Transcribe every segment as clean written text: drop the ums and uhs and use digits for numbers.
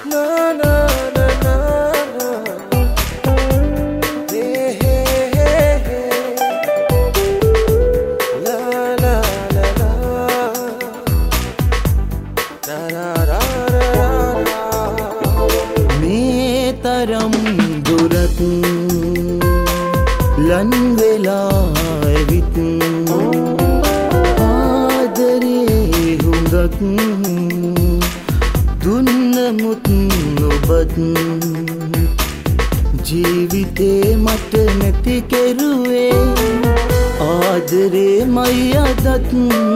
na na na na na. Hey hey hey hey. La la la la. Da da da da da. Me taram durat lan vela evit aadare hungat දුන්නමුත් නොබත් ජීවිතේ මට නැති කෙරුවේ ආදරේ මයි අදත්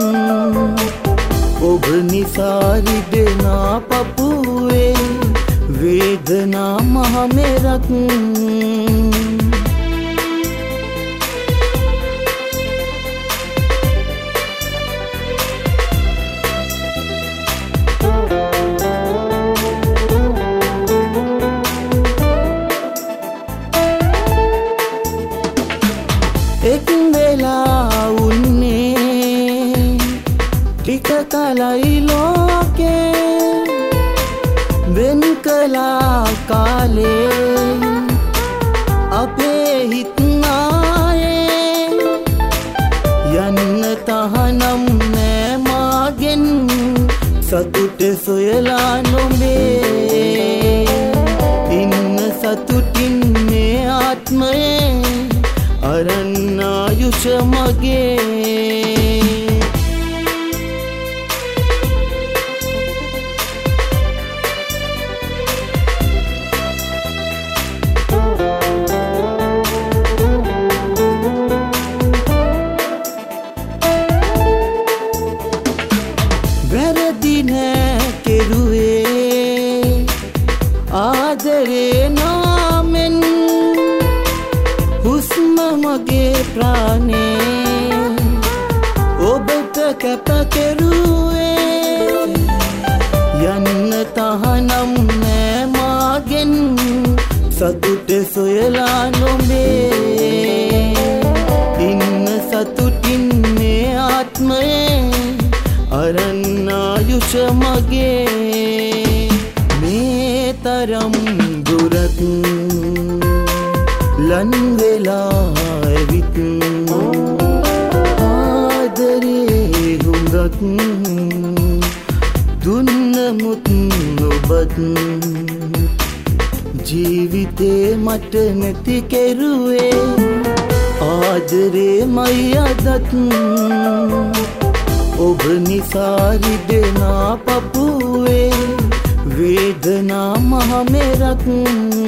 ඔබ නිසා රිදෙනා පපුවේ වේදනා මහ මෙරක් එක් වෙලා උන්නේ ටික කලයි ලෝකේ වෙන් කළා කාලේ අපේ හිත් ආයේ යන්න තහනම් නෑ මාගෙන් සතුට සොයලා නොඹේ ඉන්න සතුටින් මේ ආත්මයේ අරන් ආයුෂ මගේ වැරදි නෑ කෙරුවේ ආදරේ නාමෙන් හුස්ම මගේ ප්‍රාණේ ඔබට කැප කෙරුවේ යන්න තහනම් නෑ මාගෙන් සතුට සොයලා නොඹේ ඉන්න සතුටින් මේ ආත්මයේ අරන් ආයුෂ මගේ මේ තරම් දුරත් lan vela evit aadare hungat දුන්නමුත් නොබත් ජීවිතේ මට නැති කෙරුවේ ආදරේ මයි අදත් ඔබ නිසා රිදෙනා පපුවේ වේදනා මහ මෙරක්